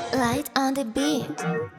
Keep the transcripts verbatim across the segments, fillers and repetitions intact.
Light on the beat.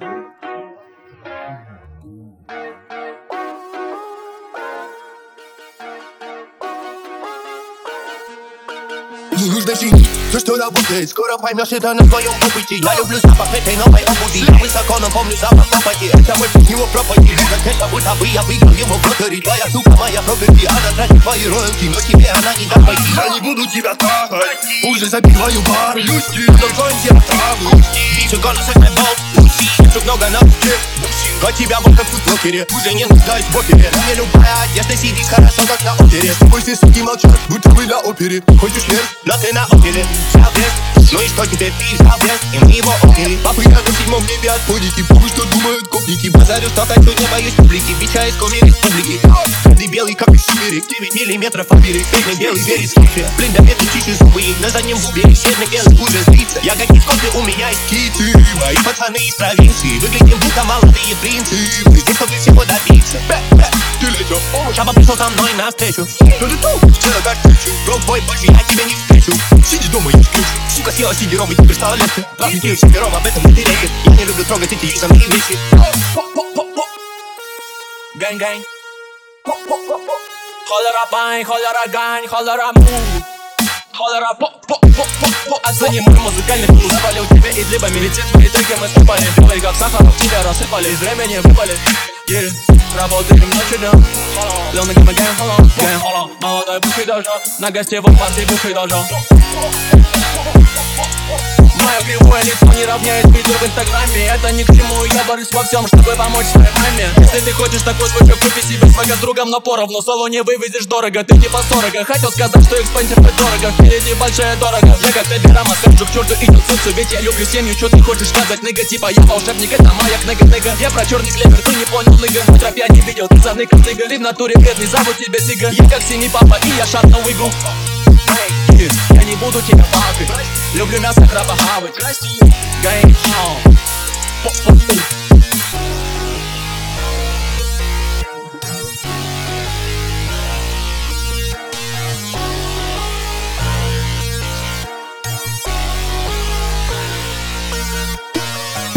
Не нужно чинить все, что работает. Скоро поймешь это на твоем опыте. Я люблю запах этой новой обуви. Я высоко, но помню запах опыти. Это мой путь, его пропади. Как это будто бы я выиграл его в лотерее. Твоя сука моя проперти. Она тратит твои роялти, но тебе она не даст пойти. Я не буду тебя трахать, уже забиваю бар. Люси, танцуем все травы. Bitch, gonna suck my balls. Тут много на пути. От тебя вот как в футбокере. Уже не нуждаюсь в опере. На мне любая одежда сидит хорошо, как на опере. С тобой все суки молчат, будто вы на опере. Хочешь смерть, но ты на опере. Жалбес, ну и что теперь ты жалбес? И мы его опере. Папы, я на седьмом небе от подики. Помню, что думают копники. Базарю столько, что не боюсь публики. Бича из коми республики. Ты белый, как из сумерек. девять миллиметров опере. Бедный белый верит в кофе. Блин, да это чищу зубы. На заднем зубе седный белый уже злится. Я как из кофе, у меня есть киты. Мои пацаны из провинции. Выглядим будто молодые принцы. Мы здесь, чтобы всего добиться. Ты летел, Шаба пришел со мной навстречу. Ту-ту-ту, вчера как встречу. Брок-бой, больше я тебя не встречу. Сиди дома, есть ключ. Сука съела сидером и теперь стала легче. Трафики всемиром, об этом ты речи. Я не люблю трогать эти юзанные вещи. Гань-гань. Холера бань, холера гань, холера му. Холера по-по-по-по-по. Оцени мой музыкальный вкус. Запалил тебя и либами летит твои треки мы спали. Белый как сахар, тебя рассыпали. Из времени выпали. Yeah. Работаем ночью днем. Лёна гамма гэн холон, гэн холон. Молодой бывший должен на гостевом парте бывший должен. Мое кривое лицо не равняет видео в инстаграме. Это ни к чему, я борюсь во всем, чтобы помочь своей маме. Если ты хочешь такой звучок, купи себе свага с другом, но поровну. Соло не вывезешь дорого, ты типа сорок. Хотел сказать, что экспансер дорого, впереди большая дорога. Я как Теберама скажу к черту идет солнце, ведь я люблю семью. Что ты хочешь сказать, ныга? Типа я волшебник, это маяк, ныга, ныга. Я про черный клевер, ты не понял, ныга. На тропе не видел, ты заныка, ныга. Ты в натуре бедный, зовут тебя Сига. Я как синий папа, и я шатнул игру. Я не буду тебя пакать. Люблю мясо, краба, хавать. Гэнг,